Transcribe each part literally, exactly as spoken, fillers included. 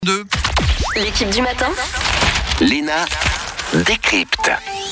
Deux. L'équipe du matin, Léna décrypte.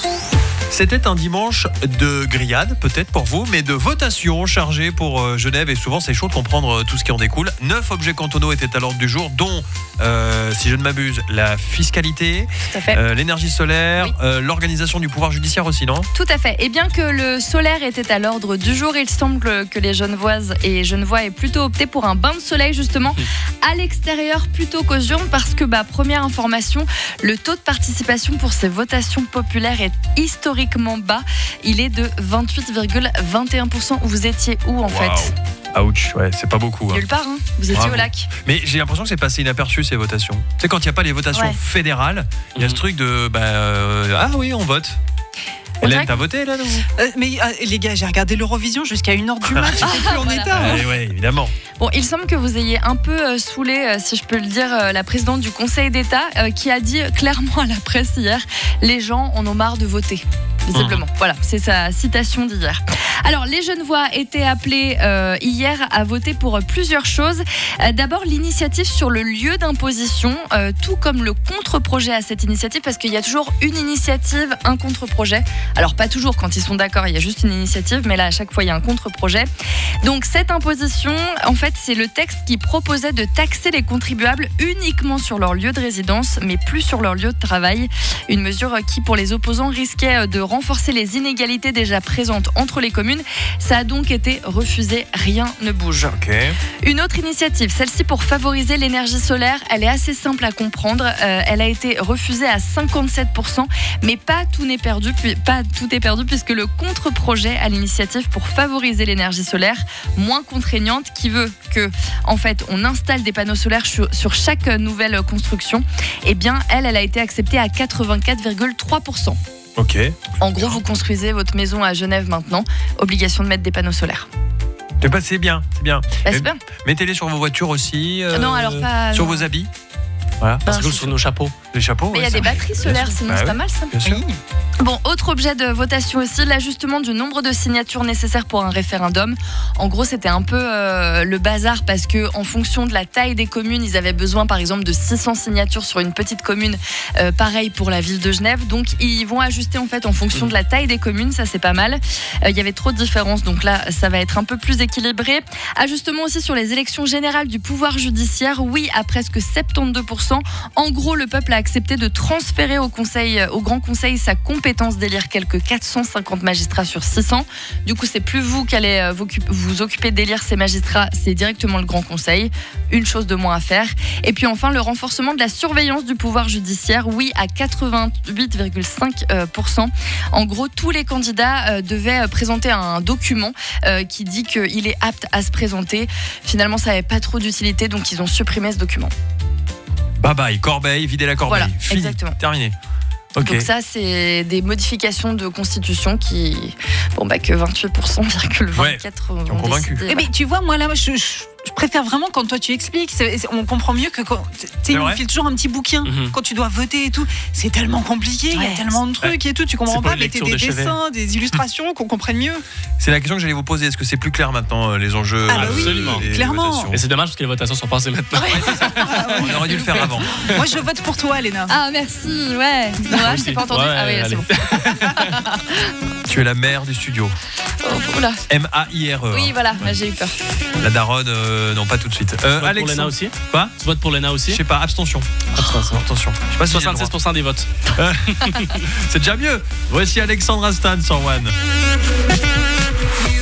C'était un dimanche de grillade, peut-être pour vous, mais de votation chargée pour euh, Genève. Et souvent, c'est chaud de comprendre euh, tout ce qui en découle. Neuf objets cantonaux étaient à l'ordre du jour, dont, euh, si je ne m'abuse, la fiscalité, Tout à fait. euh, l'énergie solaire, Oui. euh, l'organisation du pouvoir judiciaire aussi, non ? Tout à fait. Et bien que le solaire était à l'ordre du jour, il semble que les Genevoises et Genevois aient plutôt opté pour un bain de soleil, justement, à l'extérieur plutôt qu'aux urnes, parce que, bah, première information, le taux de participation pour ces votations populaires est historiquement bas. Il est de vingt-huit virgule vingt et un pour cent. Vous étiez où, en fait ? Ouch, ouais, c'est pas beaucoup. Hein. Nulle part, hein. Vous étiez Bravo. au lac. Mais j'ai l'impression que c'est passé inaperçu ces votations. Tu sais, quand il n'y a pas les votations Ouais. fédérales, il y a ce truc de bah, euh, ah oui, on vote. On Hélène, dirait t'as voté là, non ? Euh, mais euh, les gars, j'ai regardé l'Eurovision jusqu'à une heure du match. Je sais plus où on Voilà. était. hein. Eh ouais, évidemment. Bon, il semble que vous ayez un peu euh, saoulé, euh, si je peux le dire, euh, la présidente du Conseil d'État euh, qui a dit clairement à la presse hier, les gens en ont marre de voter. Visiblement. Mmh. Voilà, c'est sa citation d'hier. Alors, les Genevois étaient appelés euh, hier à voter pour plusieurs choses. Euh, d'abord, l'initiative sur le lieu d'imposition, euh, tout comme le contre-projet à cette initiative, parce qu'il y a toujours une initiative, un contre-projet. Alors, pas toujours quand ils sont d'accord, il y a juste une initiative, mais là, à chaque fois, il y a un contre-projet. Donc, cette imposition, en fait, c'est le texte qui proposait de taxer les contribuables uniquement sur leur lieu de résidence, mais plus sur leur lieu de travail. Une mesure qui, pour les opposants, risquait de renforcer les inégalités déjà présentes entre les communes. Ça a donc été refusé, rien ne bouge. Ok. Une autre initiative, celle-ci pour favoriser l'énergie solaire, elle est assez simple à comprendre. Euh, elle a été refusée à cinquante-sept pour cent, mais pas tout n'est perdu, puis, pas tout est perdu puisque le contre-projet à l'initiative pour favoriser l'énergie solaire, moins contraignante, qui veut que, en fait, on installe des panneaux solaires sur, sur chaque nouvelle construction, eh bien, elle, elle a été acceptée à quatre-vingt-quatre virgule trois pour cent. Ok. En gros, vous construisez votre maison à Genève maintenant, obligation de mettre des panneaux solaires. Eh ben, c'est bien, c'est bien. Bah, c'est bien. Mettez-les sur vos voitures aussi. euh, Non, alors pas- Sur non. vos habits. Voilà. Ben, C'est cool sur nos chapeaux. Les chapeaux. Mais il y ouais, a des ça. batteries solaires, sûr. sinon Bah c'est oui. pas mal ça. Bien sûr. Bon, autre objet de votation aussi, l'ajustement du nombre de signatures nécessaires pour un référendum. En gros, c'était un peu euh, le bazar parce que en fonction de la taille des communes, ils avaient besoin par exemple de six cents signatures sur une petite commune. Euh, pareil pour la ville de Genève. Donc, ils vont ajuster en fait en fonction de la taille des communes. Ça, c'est pas mal. Euh, il y avait trop de différences, donc là, ça va être un peu plus équilibré. Ajustement aussi sur les élections générales du pouvoir judiciaire. Oui, à presque soixante-douze pour cent. En gros, le peuple a accepté de transférer au conseil, au Grand Conseil sa compétence d'élire quelques quatre cent cinquante magistrats sur six cents. Du coup, c'est plus vous qui allez vous, vous occuper d'élire ces magistrats, c'est directement le Grand Conseil. Une chose de moins à faire. Et puis enfin, le renforcement de la surveillance du pouvoir judiciaire, oui, à quatre-vingt-huit virgule cinq pour cent. En gros, tous les candidats devaient présenter un document qui dit qu'il est apte à se présenter. Finalement, ça n'avait pas trop d'utilité, donc ils ont supprimé ce document. Bye bye, corbeille, videz la corbeille. Voilà, Fini. exactement. Terminé. Ok. Donc ça, c'est des modifications de constitution qui, bon bah que vingt-huit virgule vingt-quatre Ouais, ont qui ont convaincu. décidé, Eh ouais. ben, tu vois, moi là, je, je, je préfère vraiment quand toi tu expliques. C'est- c'est- on comprend mieux que quand. Tu sais, ils vrai nous filent toujours un petit bouquin Mhm. quand tu dois voter et tout. C'est tellement compliqué, il y Ouais. a tellement de trucs et tout. Tu comprends C'est pas pas, une mettez lecture des de chevet. dessins, des illustrations, qu'on comprenne mieux. C'est la question que j'allais vous poser. Est-ce que c'est plus clair maintenant, euh, les enjeux Ah bah oui, Absolument. les clairement. votations Et c'est dommage parce que les votations sont passées maintenant. On aurait dû le faire avant. Moi, je vote pour toi, Léna. Ah merci, ouais. Non, là, je t'ai pas entendu. Ouais, ah oui, là, c'est allez. bon. Tu es la mère du studio. Oh, oula. M A I R E. Oui, voilà, là, j'ai eu peur. La daronne, euh, non, pas tout de suite. Tu Euh, votes pour Léna Alexandre. aussi Quoi ? Tu votes pour Léna Je aussi sais pas, abstention. Abstention. Abstention. Je sais pas si j'ai le droit. soixante-seize pour cent des votes. C'est déjà mieux. Voici Alexandre Astan sur One.